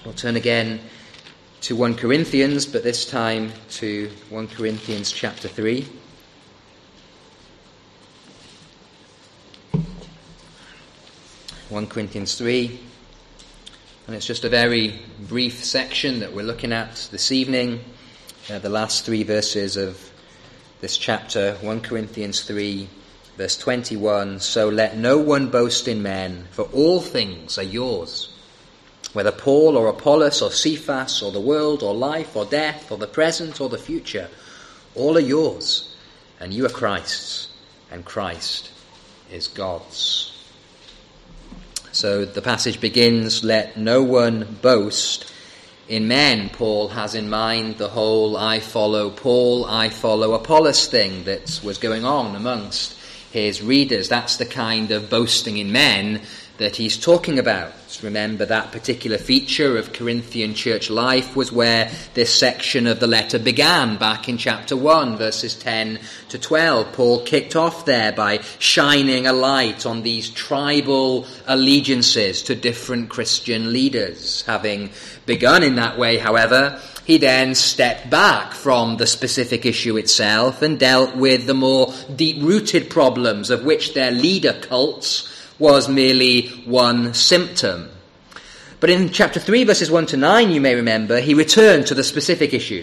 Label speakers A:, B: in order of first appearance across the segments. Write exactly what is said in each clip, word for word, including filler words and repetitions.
A: We'll turn again to First Corinthians, but this time to First Corinthians chapter three. First Corinthians three, and it's just a very brief section that we're looking at this evening, uh, the last three verses of this chapter, First Corinthians three, verse twenty-one. So let no one boast in men, for all things are yours. Whether Paul or Apollos or Cephas or the world or life or death or the present or the future, all are yours, and you are Christ's, and Christ is God's. So the passage begins, let no one boast in men. Paul has in mind the whole I follow Paul, I follow Apollos thing that was going on amongst his readers. That's the kind of boasting in men that he's talking about. Remember, that particular feature of Corinthian church life was where this section of the letter began, back in chapter one, verses ten to twelve. Paul kicked off there by shining a light on these tribal allegiances to different Christian leaders. Having begun in that way, however, he then stepped back from the specific issue itself and dealt with the more deep-rooted problems of which their leader cults was merely one symptom. But in chapter three, verses one to nine, you may remember, he returned to the specific issue.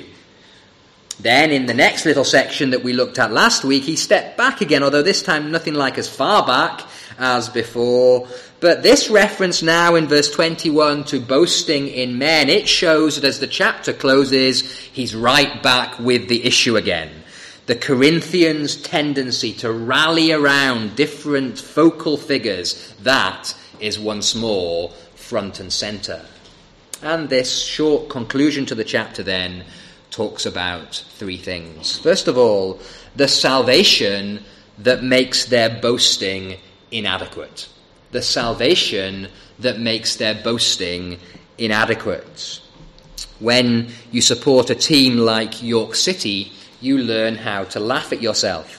A: Then in the next little section that we looked at last week, he stepped back again, although this time nothing like as far back as before. But this reference now in verse twenty-one to boasting in men, it shows that as the chapter closes, he's right back with the issue again. The Corinthians' tendency to rally around different focal figures, that is once more front and centre. And this short conclusion to the chapter then talks about three things. First of all, the salvation that makes their boasting inadequate. The salvation that makes their boasting inadequate. When you support a team like York City, you learn how to laugh at yourself.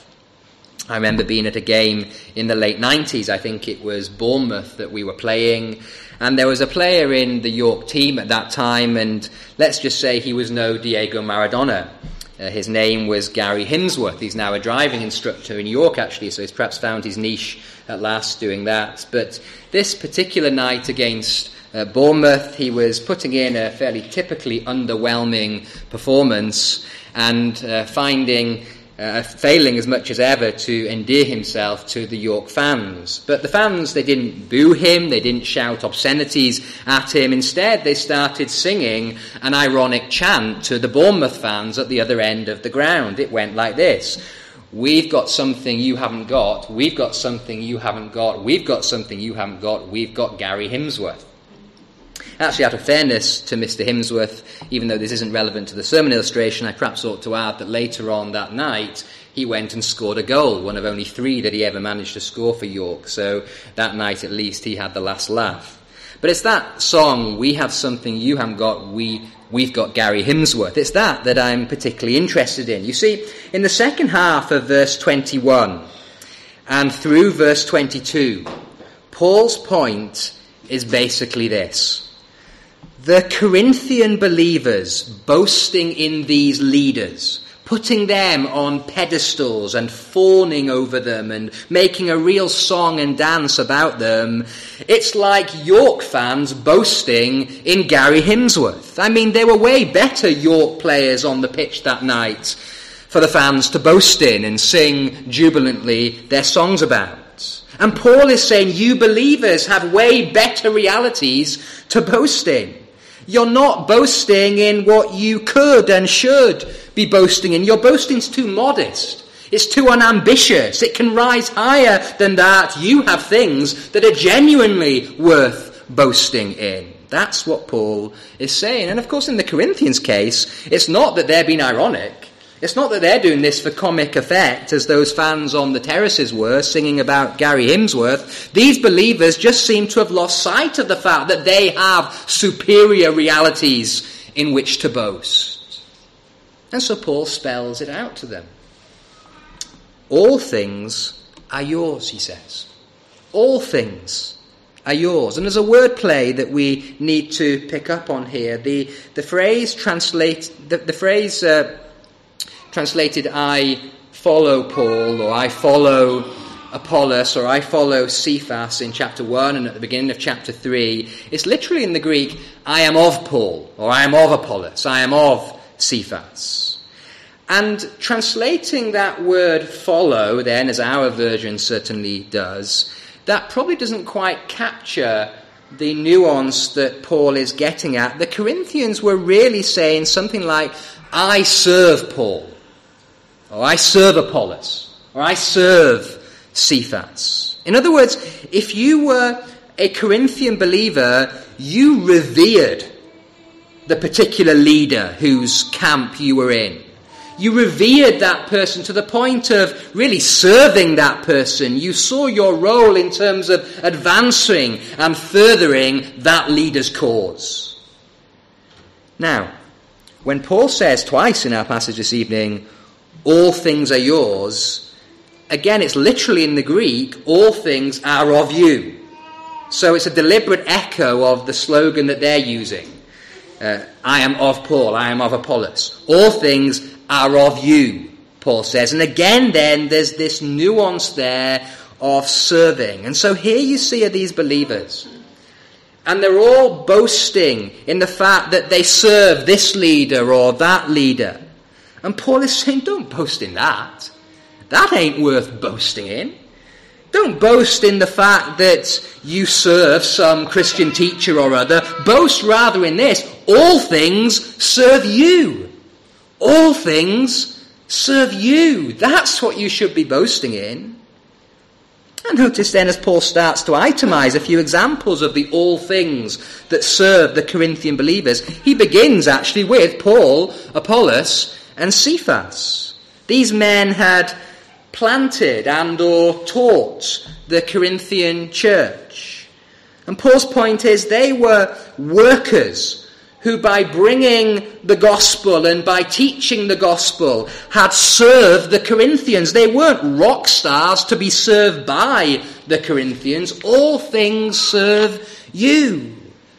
A: I remember being at a game in the late nineties, I think it was Bournemouth that we were playing, and there was a player in the York team at that time, and let's just say he was no Diego Maradona. Uh, his name was Gary Hemsworth. He's now a driving instructor in York, actually, so he's perhaps found his niche at last doing that. But this particular night against uh, Bournemouth, he was putting in a fairly typically underwhelming performance, and uh, finding, uh, failing as much as ever to endear himself to the York fans. But the fans, they didn't boo him, they didn't shout obscenities at him. Instead, they started singing an ironic chant to the Bournemouth fans at the other end of the ground. It went like this: we've got something you haven't got, we've got something you haven't got, we've got something you haven't got, we've got Gary Hemsworth. Actually, out of fairness to Mister Hemsworth, even though this isn't relevant to the sermon illustration, I perhaps ought to add that later on that night, he went and scored a goal, one of only three that he ever managed to score for York. So that night, at least, he had the last laugh. But it's that song, We Have Something You Haven't Got, we, We've Got Gary Hemsworth. It's that that I'm particularly interested in. You see, in the second half of verse twenty-one and through verse twenty-two, Paul's point is basically this. The Corinthian believers boasting in these leaders, putting them on pedestals and fawning over them and making a real song and dance about them, it's like York fans boasting in Gary Hemsworth. I mean, they were way better York players on the pitch that night for the fans to boast in and sing jubilantly their songs about. And Paul is saying you believers have way better realities to boast in. You're not boasting in what you could and should be boasting in. Your boasting's too modest. It's too unambitious. It can rise higher than that. You have things that are genuinely worth boasting in. That's what Paul is saying. And of course, in the Corinthians case, it's not that they're being ironic. It's not that they're doing this for comic effect, as those fans on the terraces were, singing about Gary Hemsworth. These believers just seem to have lost sight of the fact that they have superior realities in which to boast. And so Paul spells it out to them. All things are yours, he says. All things are yours. And there's a wordplay that we need to pick up on here. The the phrase translate the, the phrase uh, translated I follow Paul, or I follow Apollos, or I follow Cephas in chapter one and at the beginning of chapter three. It's literally in the Greek, I am of Paul, or I am of Apollos, I am of Cephas. And translating that word follow then, as our version certainly does, that probably doesn't quite capture the nuance that Paul is getting at. The Corinthians were really saying something like, I serve Paul, or I serve Apollos, or I serve Cephas. In other words, if you were a Corinthian believer, you revered the particular leader whose camp you were in. You revered that person to the point of really serving that person. You saw your role in terms of advancing and furthering that leader's cause. Now, when Paul says twice in our passage this evening, all things are yours, again, it's literally in the Greek, all things are of you. So it's a deliberate echo of the slogan that they're using. Uh, I am of Paul, I am of Apollos. All things are of you, Paul says. And again then, there's this nuance there of serving. And so here you see are these believers. And they're all boasting in the fact that they serve this leader or that leader. And Paul is saying, don't boast in that. That ain't worth boasting in. Don't boast in the fact that you serve some Christian teacher or other. Boast rather in this. All things serve you. All things serve you. That's what you should be boasting in. And notice then as Paul starts to itemize a few examples of the all things that serve the Corinthian believers, he begins actually with Paul, Apollos, and Cephas. These men had planted and or taught the Corinthian church. And Paul's point is they were workers who by bringing the gospel and by teaching the gospel had served the Corinthians. They weren't rock stars to be served by the Corinthians. All things serve you.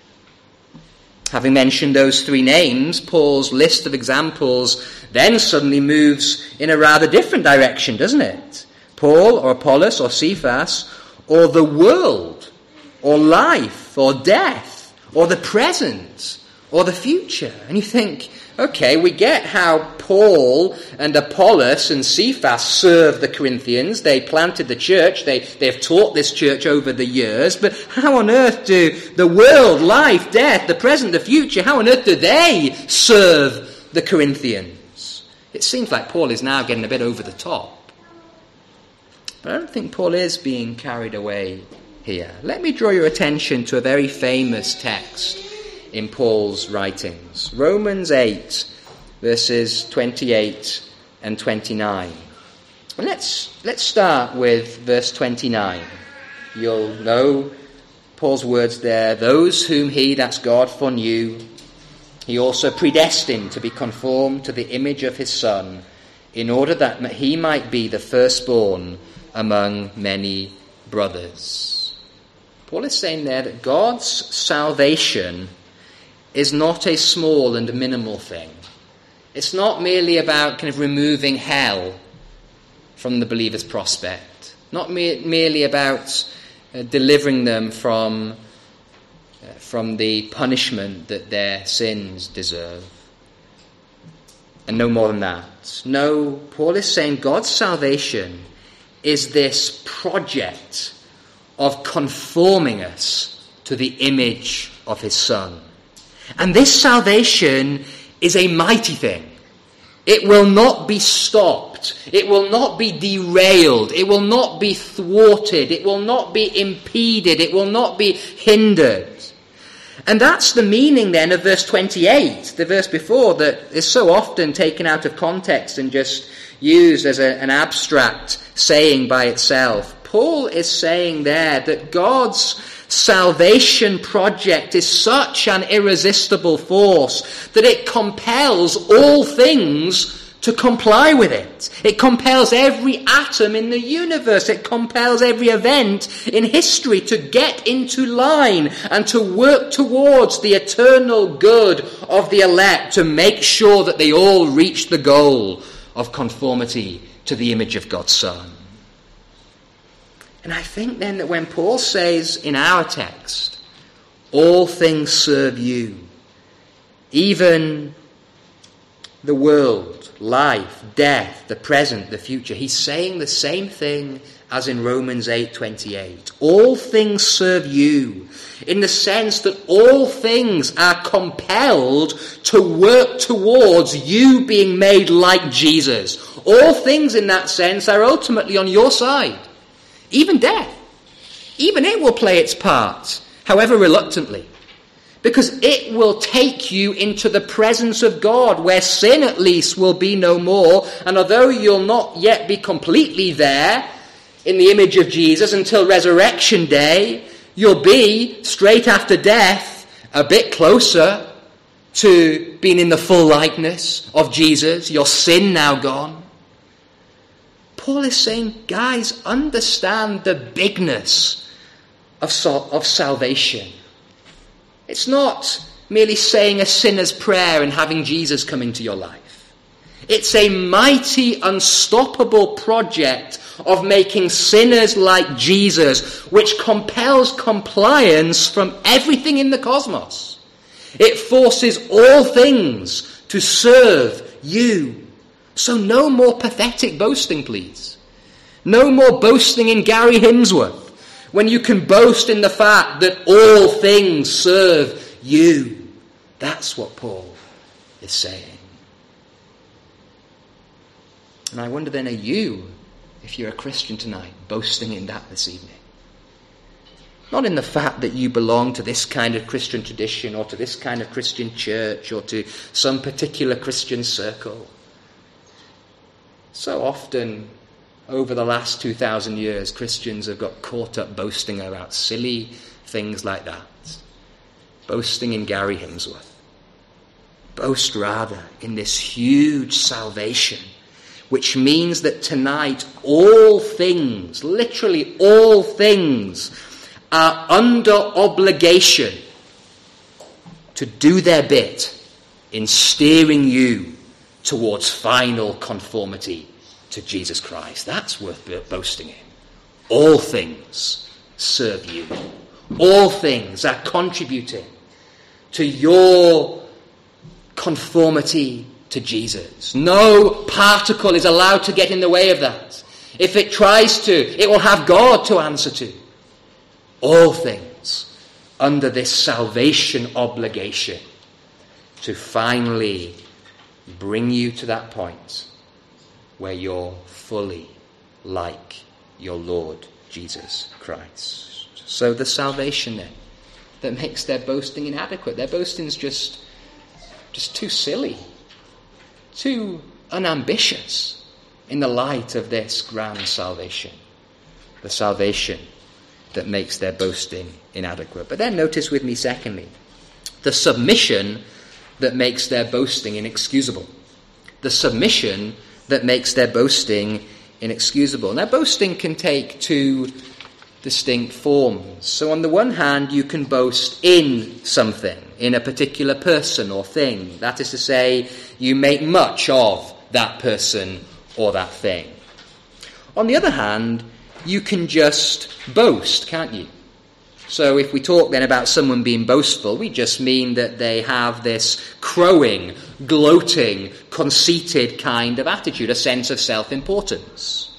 A: Having mentioned those three names, Paul's list of examples then suddenly moves in a rather different direction, doesn't it? Paul or Apollos or Cephas, or the world, or life, or death, or the present, or the future. And you think, okay, we get how Paul and Apollos and Cephas served the Corinthians. They planted the church. They, they've taught this church over the years. But how on earth do the world, life, death, the present, the future, how on earth do they serve the Corinthians? It seems like Paul is now getting a bit over the top. But I don't think Paul is being carried away here. Let me draw your attention to a very famous text in Paul's writings. Romans eight, verses twenty-eight and twenty-nine. Well, let's, let's start with verse twenty-nine. You'll know Paul's words there. Those whom he, that's God, foreknew, he also predestined to be conformed to the image of his Son, in order that he might be the firstborn among many brothers. Paul is saying there that God's salvation is not a small and minimal thing. It's not merely about kind of removing hell from the believer's prospect. Not me- merely about uh, delivering them from, uh, from the punishment that their sins deserve. And no more than that. No, Paul is saying God's salvation is this project of conforming us to the image of his Son. And this salvation is a mighty thing. It will not be stopped. It will not be derailed. It will not be thwarted. It will not be impeded. It will not be hindered. And that's the meaning then of verse twenty-eight, the verse before, that is so often taken out of context and just used as a, an abstract saying by itself. Paul is saying there that God's salvation project is such an irresistible force that it compels all things to comply with it. It compels every atom in the universe. It compels every event in history to get into line and to work towards the eternal good of the elect, to make sure that they all reach the goal of conformity to the image of God's Son. And I think then that when Paul says in our text, all things serve you, even the world, life, death, the present, the future, he's saying the same thing as in Romans eight twenty-eight. All things serve you, in the sense that all things are compelled to work towards you being made like Jesus. All things in that sense are ultimately on your side. Even death. Even it will play its part, however reluctantly. Because it will take you into the presence of God, where sin at least will be no more. And although you'll not yet be completely there in the image of Jesus until resurrection day, you'll be, straight after death, a bit closer to being in the full likeness of Jesus, your sin now gone. Paul is saying, guys, understand the bigness of, sal- of salvation. It's not merely saying a sinner's prayer and having Jesus come into your life. It's a mighty, unstoppable project of making sinners like Jesus, which compels compliance from everything in the cosmos. It forces all things to serve you. So no more pathetic boasting, please. No more boasting in Gary Hemsworth, when you can boast in the fact that all things serve you. That's what Paul is saying. And I wonder then, are you, if you're a Christian tonight, boasting in that this evening? Not in the fact that you belong to this kind of Christian tradition or to this kind of Christian church or to some particular Christian circle. So often, over the last two thousand years, Christians have got caught up boasting about silly things like that. Boasting in Gary Hemsworth. Boast rather in this huge salvation, which means that tonight all things, literally all things, are under obligation to do their bit in steering you towards final conformity to Jesus Christ. That's worth boasting in. All things serve you. All things are contributing to your conformity to Jesus. No particle is allowed to get in the way of that. If it tries to, it will have God to answer to. All things under this salvation obligation to finally bring you to that point where you're fully like your Lord Jesus Christ. So the salvation then that makes their boasting inadequate. Their boasting's just, just too silly, too unambitious in the light of this grand salvation. The salvation that makes their boasting inadequate. But then notice with me, secondly, the submission that makes their boasting inexcusable. The submission that makes their boasting inexcusable. Now, boasting can take two distinct forms. So on the one hand, you can boast in something, in a particular person or thing. That is to say, you make much of that person or that thing. On the other hand, you can just boast, can't you? So if we talk then about someone being boastful, we just mean that they have this crowing, gloating, conceited kind of attitude, a sense of self-importance.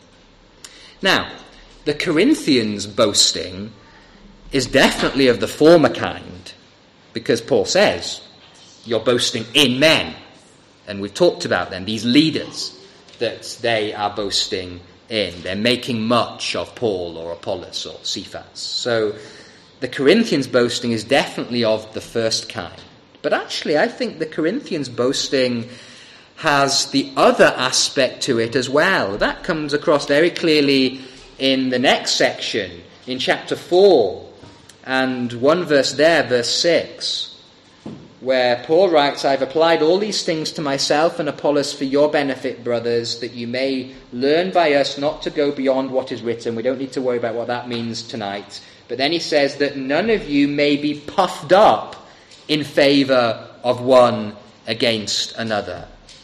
A: Now, the Corinthians' boasting is definitely of the former kind, because Paul says, you're boasting in men. And we've talked about them, these leaders, that they are boasting in. They're making much of Paul or Apollos or Cephas. So the Corinthians' boasting is definitely of the first kind. But actually, I think the Corinthians' boasting has the other aspect to it as well. That comes across very clearly in the next section, in chapter four, and one verse there, verse six. where Paul writes, I've applied all these things to myself and Apollos for your benefit, brothers, that you may learn by us not to go beyond what is written. We don't need to worry about what that means tonight. But then he says that none of you may be puffed up in favour of one against another.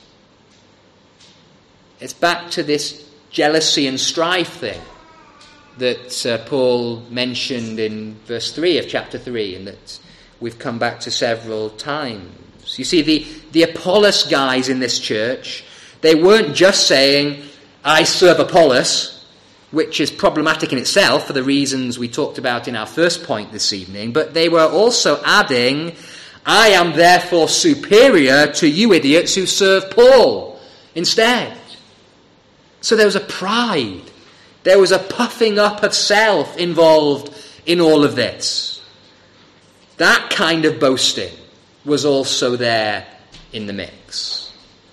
A: It's back to this jealousy and strife thing that uh, Paul mentioned in verse three of chapter three, and that we've come back to several times. You see, the, the Apollos guys in this church, they weren't just saying, I serve Apollos, which is problematic in itself for the reasons we talked about in our first point this evening, but they were also adding, I am therefore superior to you idiots who serve Paul instead. So there was a pride. There was a puffing up of self involved in all of this. That kind of boasting was also there in the mix.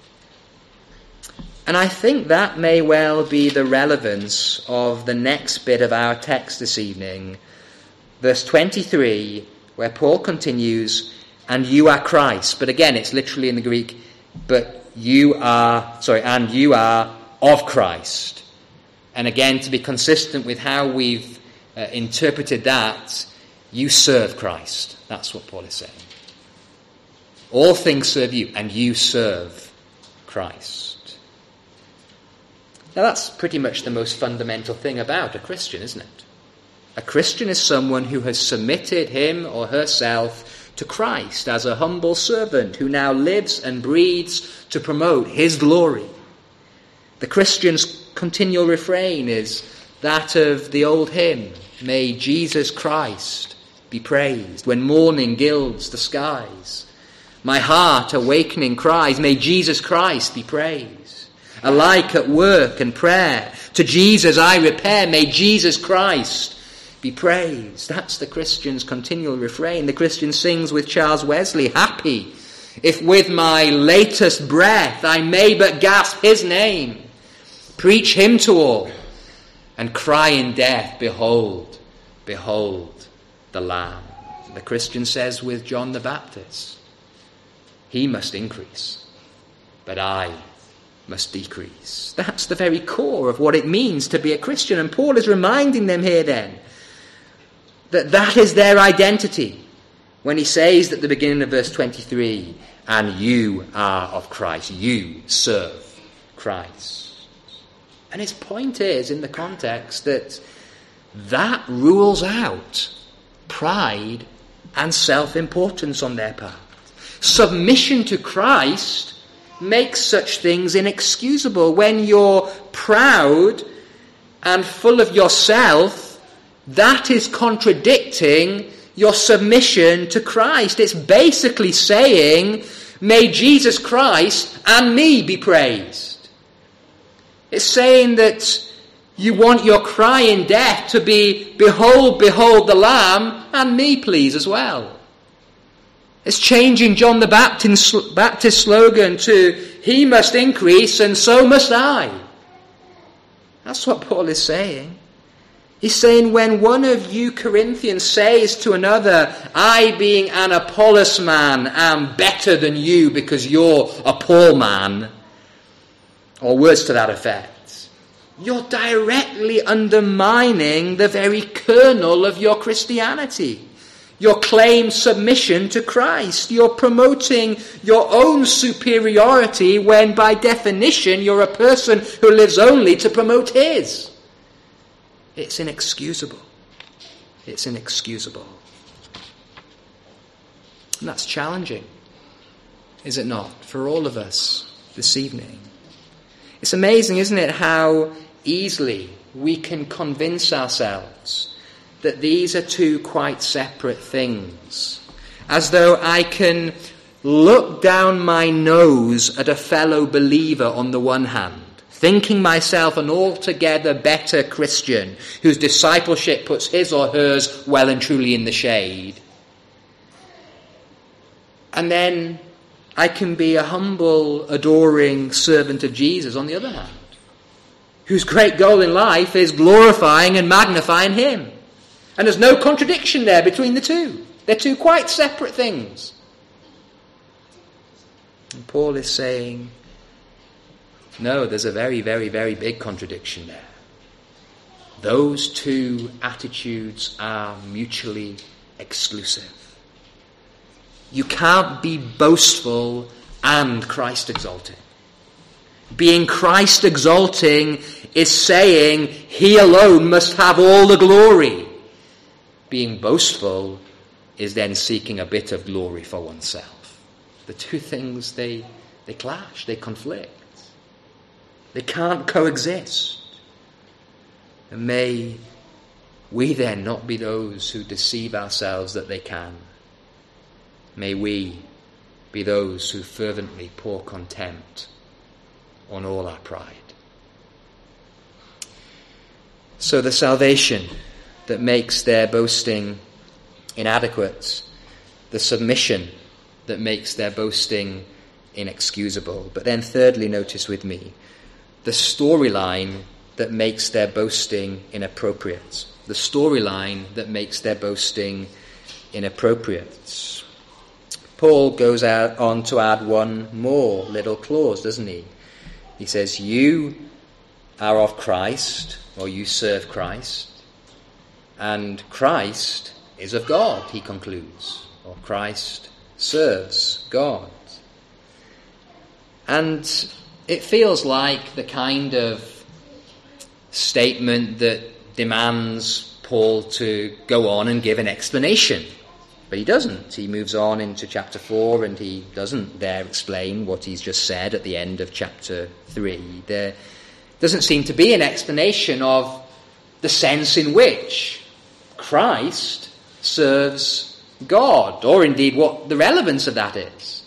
A: And I think that may well be the relevance of the next bit of our text this evening, verse twenty-three, where Paul continues, and you are Christ. But again, it's literally in the Greek, but you are, sorry, and you are of Christ. And again, to be consistent with how we've uh, interpreted that, you serve Christ. That's what Paul is saying. All things serve you, and you serve Christ. Now that's pretty much the most fundamental thing about a Christian, isn't it? A Christian is someone who has submitted him or herself to Christ as a humble servant who now lives and breathes to promote his glory. The Christian's continual refrain is that of the old hymn, may Jesus Christ be praised, when morning gilds the skies. My heart awakening cries, may Jesus Christ be praised. Alike at work and prayer, to Jesus I repair, may Jesus Christ be praised. That's the Christian's continual refrain. The Christian sings with Charles Wesley, happy if with my latest breath I may but gasp his name, preach him to all, and cry in death, behold, behold the Lamb. The Christian says with John the Baptist, he must increase, but I must decrease. That's the very core of what it means to be a Christian. And Paul is reminding them here then that that is their identity when he says at the beginning of verse twenty-three, and you are of Christ, you serve Christ. And his point is, in the context, that that rules out pride and self-importance on their part. Submission to Christ makes such things inexcusable. When you're proud and full of yourself, that is contradicting your submission to Christ. It's basically saying, may Jesus Christ and me be praised. It's saying that you want your cry in death to be, behold, behold the Lamb, and me please as well. It's changing John the Baptist, Baptist slogan to, he must increase and so must I. That's what Paul is saying. He's saying when one of you Corinthians says to another, I being an Apollos man am better than you because you're a Paul man, or words to that effect, you're directly undermining the very kernel of your Christianity. Your claimed submission to Christ. You're promoting your own superiority when by definition you're a person who lives only to promote his. It's inexcusable. It's inexcusable. And that's challenging, is it not, for all of us this evening? It's amazing, isn't it, how easily we can convince ourselves that these are two quite separate things. As though I can look down my nose at a fellow believer on the one hand, thinking myself an altogether better Christian whose discipleship puts his or hers well and truly in the shade. And then I can be a humble, adoring servant of Jesus on the other hand, whose great goal in life is glorifying and magnifying him. And there's no contradiction there between the two. They're two quite separate things. And Paul is saying, no, there's a very, very, very big contradiction there. Those two attitudes are mutually exclusive. You can't be boastful and Christ exalting. Being Christ exalting is saying he alone must have all the glory. Being boastful is then seeking a bit of glory for oneself. The two things, they, they clash, they conflict. They can't coexist. And may we then not be those who deceive ourselves that they can. May we be those who fervently pour contempt on all our pride. So the salvation that makes their boasting inadequate, the submission that makes their boasting inexcusable. But then thirdly, notice with me, the storyline that makes their boasting inappropriate. The storyline that makes their boasting inappropriate. Paul goes out on to add one more little clause, doesn't he? He says, you are of Christ, or you serve Christ, and Christ is of God, he concludes, or Christ serves God. And it feels like the kind of statement that demands Paul to go on and give an explanation. But he doesn't. He moves on into chapter four and he doesn't there explain what he's just said at the end of chapter three. There doesn't seem to be an explanation of the sense in which Christ serves God, or indeed what the relevance of that is.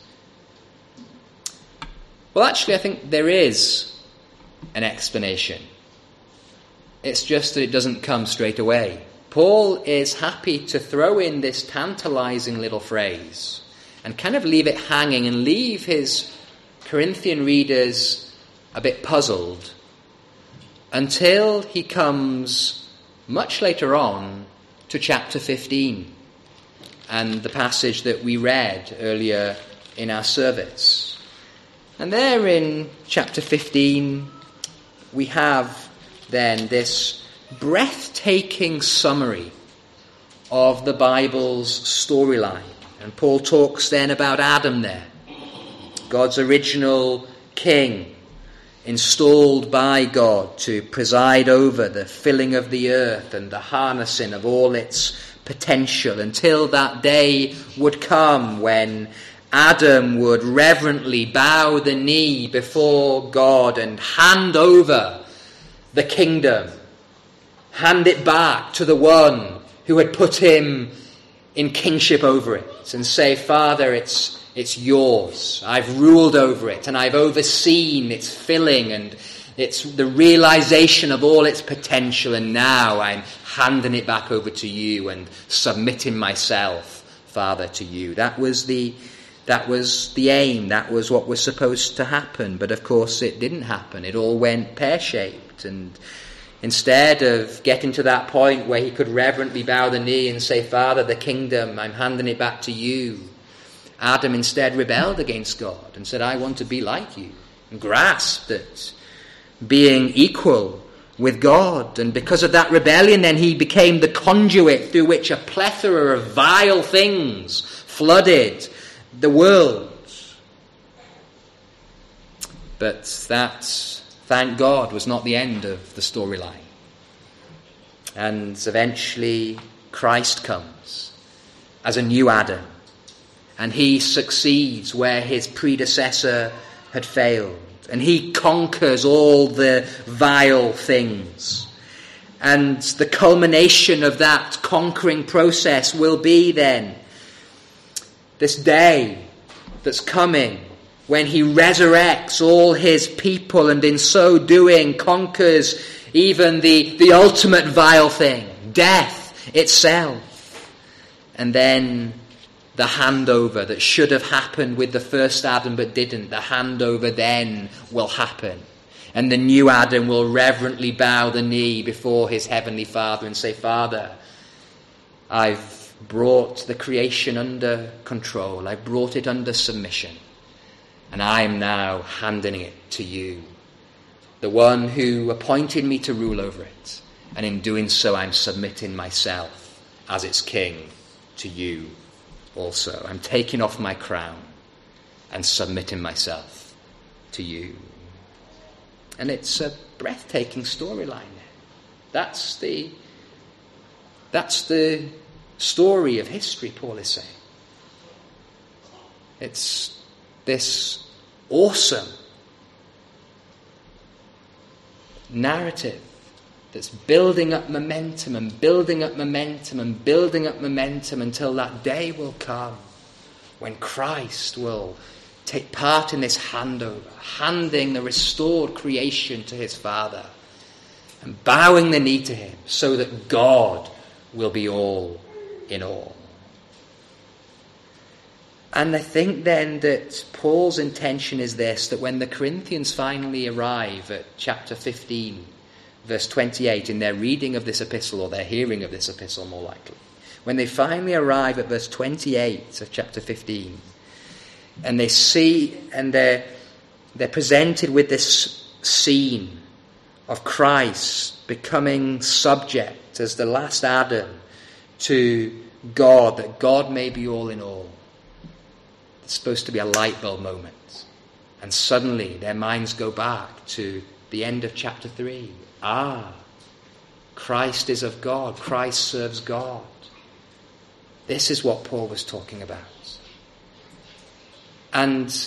A: Well, actually, I think there is an explanation. It's just that it doesn't come straight away. Paul is happy to throw in this tantalizing little phrase and kind of leave it hanging and leave his Corinthian readers a bit puzzled until he comes much later on to chapter fifteen and the passage that we read earlier in our service. And there in chapter fifteen we have then this breathtaking summary of the Bible's storyline. And Paul talks then about Adam there, God's original king, installed by God to preside over the filling of the earth and the harnessing of all its potential until that day would come when Adam would reverently bow the knee before God and hand over the kingdom, hand it back to the one who had put him in kingship over it and say, Father, it's it's yours. I've ruled over it and I've overseen its filling and it's the realization of all its potential, and now I'm handing it back over to you and submitting myself, Father, to you. That was the that was the aim. That was what was supposed to happen. But of course it didn't happen. It all went pear-shaped, and instead of getting to that point where he could reverently bow the knee and say, Father, the kingdom, I'm handing it back to you, Adam instead rebelled against God and said, I want to be like you, and grasped at being equal with God. And because of that rebellion, then he became the conduit through which a plethora of vile things flooded the world. But that, thank God, was not the end of the storyline. And eventually Christ comes as a new Adam, and he succeeds where his predecessor had failed, and he conquers all the vile things. And the culmination of that conquering process will be then this day that's coming when he resurrects all his people, and in so doing conquers even the, the ultimate vile thing, death itself. And then the handover that should have happened with the first Adam but didn't, the handover then will happen. And the new Adam will reverently bow the knee before his heavenly Father and say, Father, I've brought the creation under control. I've brought it under submission. and I am now handing it to you, the one who appointed me to rule over it. And in doing so, I'm submitting myself as its king to you also. I'm taking off my crown and submitting myself to you. And it's a breathtaking storyline. That's the, that's the story of history, Paul is saying. It's this awesome narrative that's building up momentum and building up momentum and building up momentum until that day will come when Christ will take part in this handover, handing the restored creation to his Father and bowing the knee to him so that God will be all in all. And I think then that Paul's intention is this, that when the Corinthians finally arrive at chapter fifteen, verse twenty-eight, in their reading of this epistle, or their hearing of this epistle more likely, when they finally arrive at verse twenty-eight of chapter fifteen, and they see, and they're, they're presented with this scene of Christ becoming subject as the last Adam to God, that God may be all in all. It's supposed to be a light bulb moment. And suddenly their minds go back to the end of chapter three. Ah, Christ is of God. Christ serves God. This is what Paul was talking about. And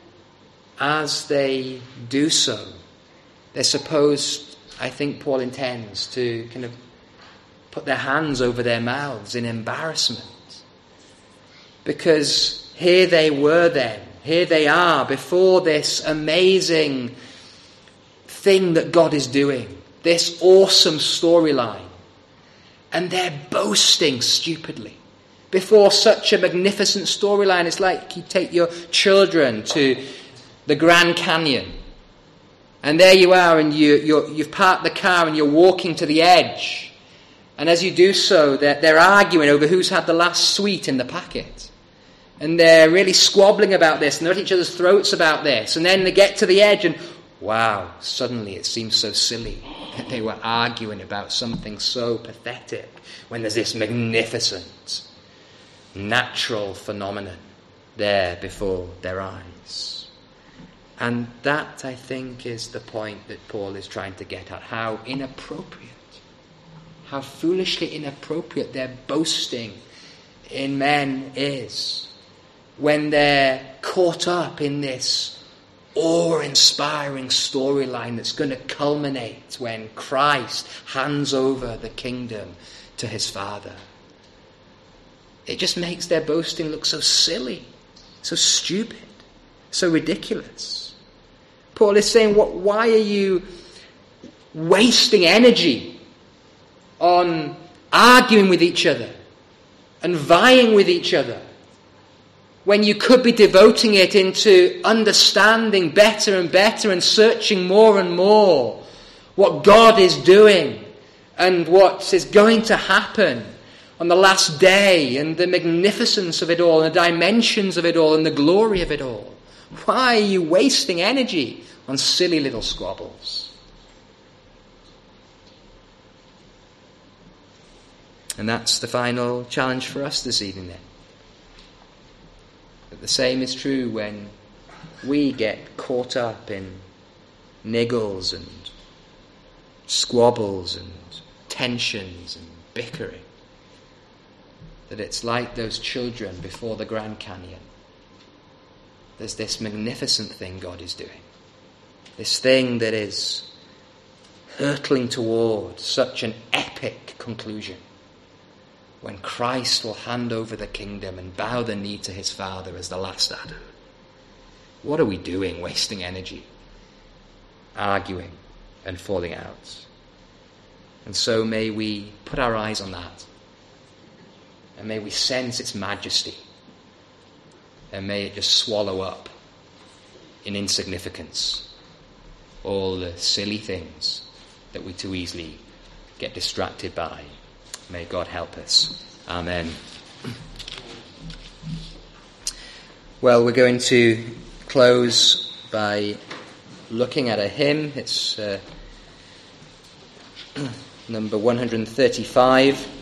A: as they do so, they're supposed, I think Paul intends, to kind of put their hands over their mouths in embarrassment. Because here they were then, here they are before this amazing thing that God is doing, this awesome storyline, and they're boasting stupidly before such a magnificent storyline. It's like you take your children to the Grand Canyon, and there you are, and you, you're, you've parked the car and you're walking to the edge, and as you do so, they're, they're arguing over who's had the last sweet in the packet. And they're really squabbling about this, and they're at each other's throats about this. And then they get to the edge and, wow, suddenly it seems so silly that they were arguing about something so pathetic when there's this magnificent natural phenomenon there before their eyes. And that, I think, is the point that Paul is trying to get at. How inappropriate, how foolishly inappropriate their boasting in men is, when they're caught up in this awe-inspiring storyline that's going to culminate when Christ hands over the kingdom to his Father. It just makes their boasting look so silly, so stupid, so ridiculous. Paul is saying, what, why are you wasting energy on arguing with each other and vying with each other, when you could be devoting it into understanding better and better and searching more and more what God is doing and what is going to happen on the last day, and the magnificence of it all, and the dimensions of it all, and the glory of it all? Why are you wasting energy on silly little squabbles? And that's the final challenge for us this evening then. But the same is true when we get caught up in niggles and squabbles and tensions and bickering. That it's like those children before the Grand Canyon. There's this magnificent thing God is doing. This thing that is hurtling toward such an epic conclusion, when Christ will hand over the kingdom and bow the knee to his Father as the last Adam. What are we doing, wasting energy, arguing and falling out? And so may we put our eyes on that, and may we sense its majesty, and may it just swallow up in insignificance all the silly things that we too easily get distracted by. May God help us. Amen. Well, we're going to close by looking at a hymn. It's uh, number one hundred thirty-five.